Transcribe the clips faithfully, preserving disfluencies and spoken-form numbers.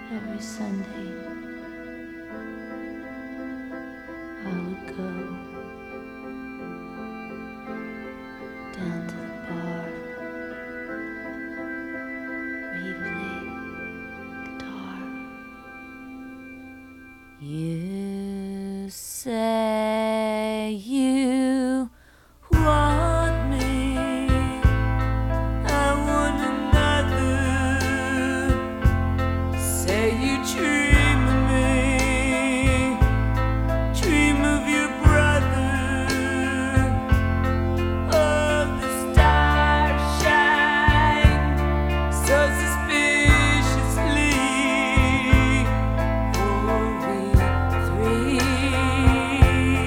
Every Sunday I would go down to the bar where he played guitar. You say you want me, I want another. Say you dream of me, dream of your brother. Oh, the stars shine so suspiciously for we three.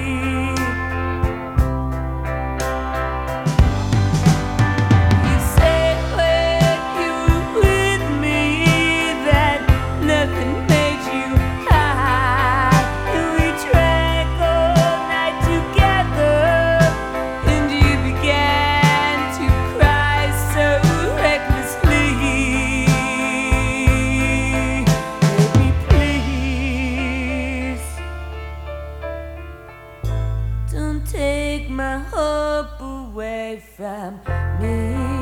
You said when you were with me that nothing made you high, and we drank all night together, and you began to cry so recklessly. Baby, please don't take my hope away from me.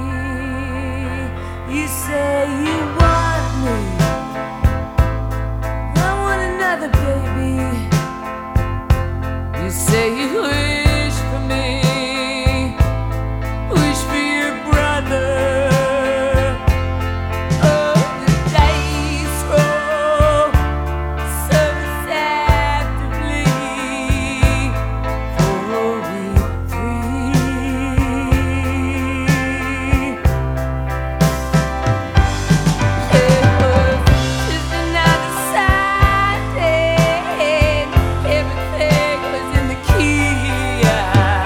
You say you want me, I want another, baby. You say you wish for me, wish for your brother. Oh, the dice roll so deceptively for we three. It was just another Sunday, everything was in the key of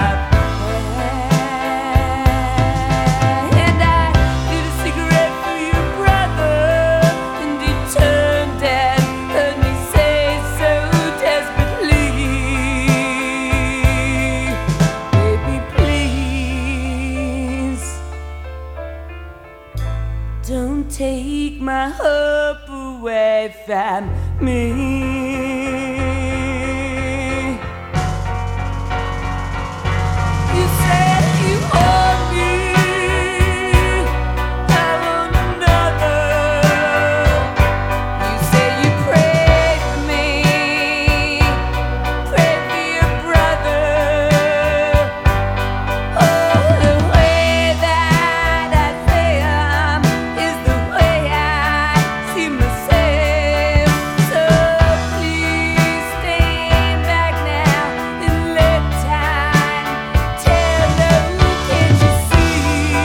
and I lit a cigarette for your brother, and he turned and heard me say so desperately, baby, please don't take my hope away from me. You said you want me, I want another. You say you prayed for me, prayed for your brother. Oh, the way that I say I'm is the way I see myself. So please stand back now and let time tell. No, can't you see?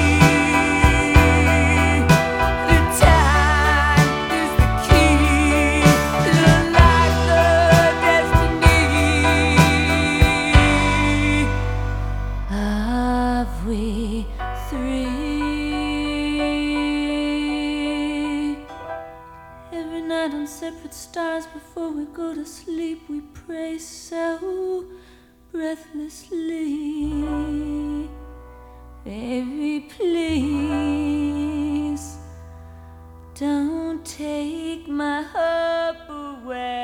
The time is the key to unlock the destiny of we three. Every night on separate stars before we go to sleep, we pray so breathlessly. Baby, please don't take my hope away